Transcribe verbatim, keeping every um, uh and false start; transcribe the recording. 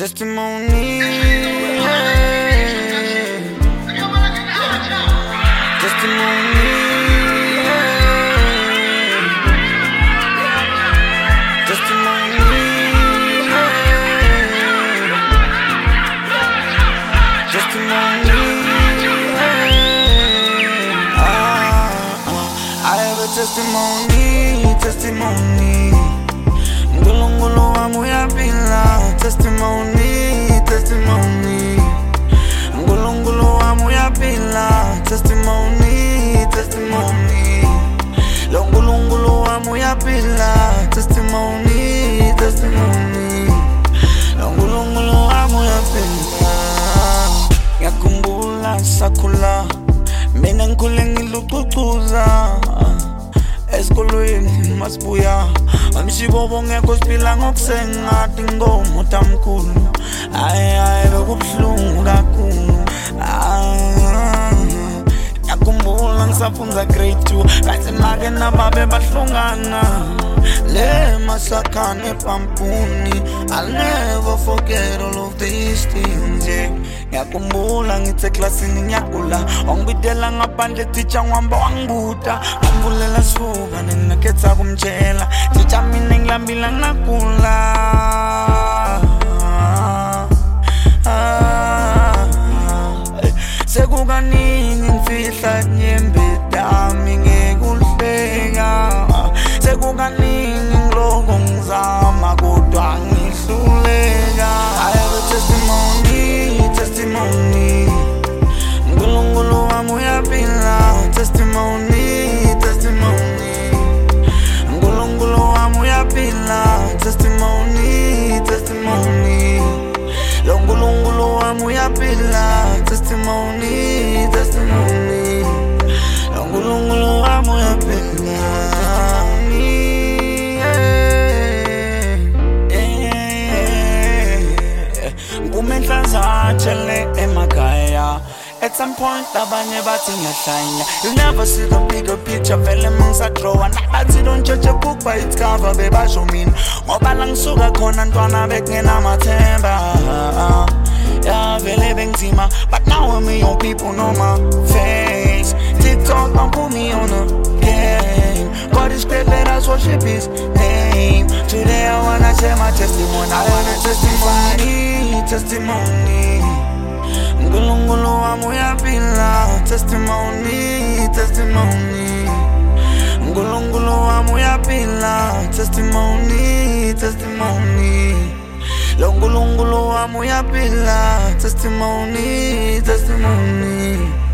testimony, yeah. Testimony, yeah. Testimony, yeah. Testimony, yeah. Ah, ah. I have a testimony, testimony. Ngulungulu wami uyapila, testimony, testimony. Ngulungulu wami uyapila, testimony, testimony. Lo ngulungulu wami uyapila, testimony, testimony. Lo ngulungulu wami uyapila. Ngiyakhumbula sakhula, mina ngikhule ngilucucuza. Esikolweni masibuya amshibobo ngekho siphila ngokusengathi ngomo tamkhulu. Ayi ayi bekubuhlungu kakhulu. Ngiyakhumbula ngisafunda grade two kathi make nababe bahlungana le masakhane ePampuni. I'll never forget all of these things, yeah. Ngiyakhumbula ngithe eklasini ngiyagula, wangibidela ngaphandle teacher ngihamba wangibuta, wangivulela sifuba ninakhetha kumtshela teacher mina ngilambila ngagula. Sekukaningi ngifihla nyembeda yami ngekuhleka, sekukaningi ngiloko ngizama kodwa ngihluleka. I have a testimony, testimony. Ngulungulu wami uyapila, testimony, testimony. Ngulungulu wami uyapila, testimony, testimony. Lo ngulungulu wami uyapila, testimony, testimony. Lo ngulungulu wami uyapila. At some point, abanye bathi ngiyahlanya. You never see the bigger picture, vele mangisadrawa. Nabathi don't judge a book by its cover, bebasho mina ngoba la ngisuka khona ntwana bekungenamathemba. Yeah, vele bengizima, but now I'm your people know my face. TikTok don't put me on a game. God is great, let us worship his name. Today I wanna share my testimony. I want a testimony, testimony. Ngulungulu wami uyapila, testimony, testimony. Ngulungulu wami uyapila, testimony, testimony. Lo ngulungulu wami uyapila, testimony, testimony.